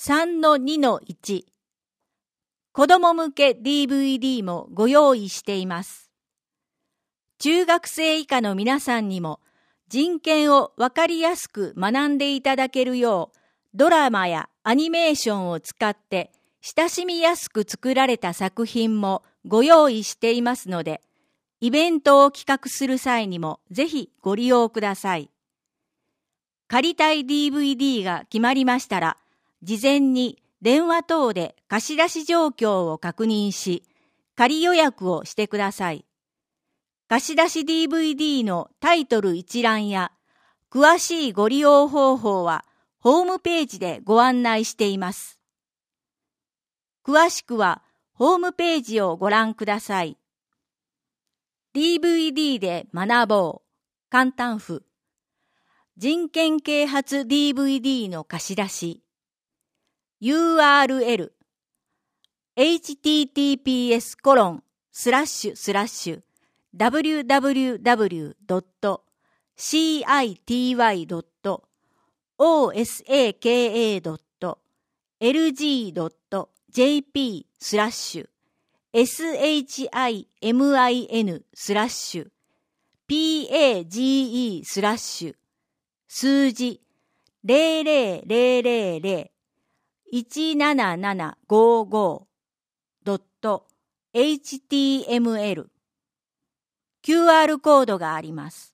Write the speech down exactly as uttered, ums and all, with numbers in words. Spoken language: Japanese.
さんのにのいち 子供向け ディーブイディー もご用意しています。中学生以下の皆さんにも人権をわかりやすく学んでいただけるよう、ドラマやアニメーションを使って親しみやすく作られた作品もご用意していますので、イベントを企画する際にもぜひご利用ください。借りたい ディーブイディー が決まりましたら、事前に電話等で貸し出し状況を確認し、仮予約をしてください。貸し出し ディーブイディー のタイトル一覧や詳しいご利用方法はホームページでご案内しています。詳しくはホームページをご覧ください。ディーブイディー で学ぼう簡単譜人権啓発 ディーブイディー の貸し出し ユーアールエル エイチティーティーピーエスコロンスラッシュスラッシュダブリューダブリューダブリュードットシーアイティーワイドットオーエスエーケーエードットエルジードットジェーピースラッシュエスエイチアイエムアイエヌスラッシュピーエージーイースラッシュ数字ゼロゼロゼロゼロゼロいちななななごごドットエイチティーエムエル キューアール コードがあります。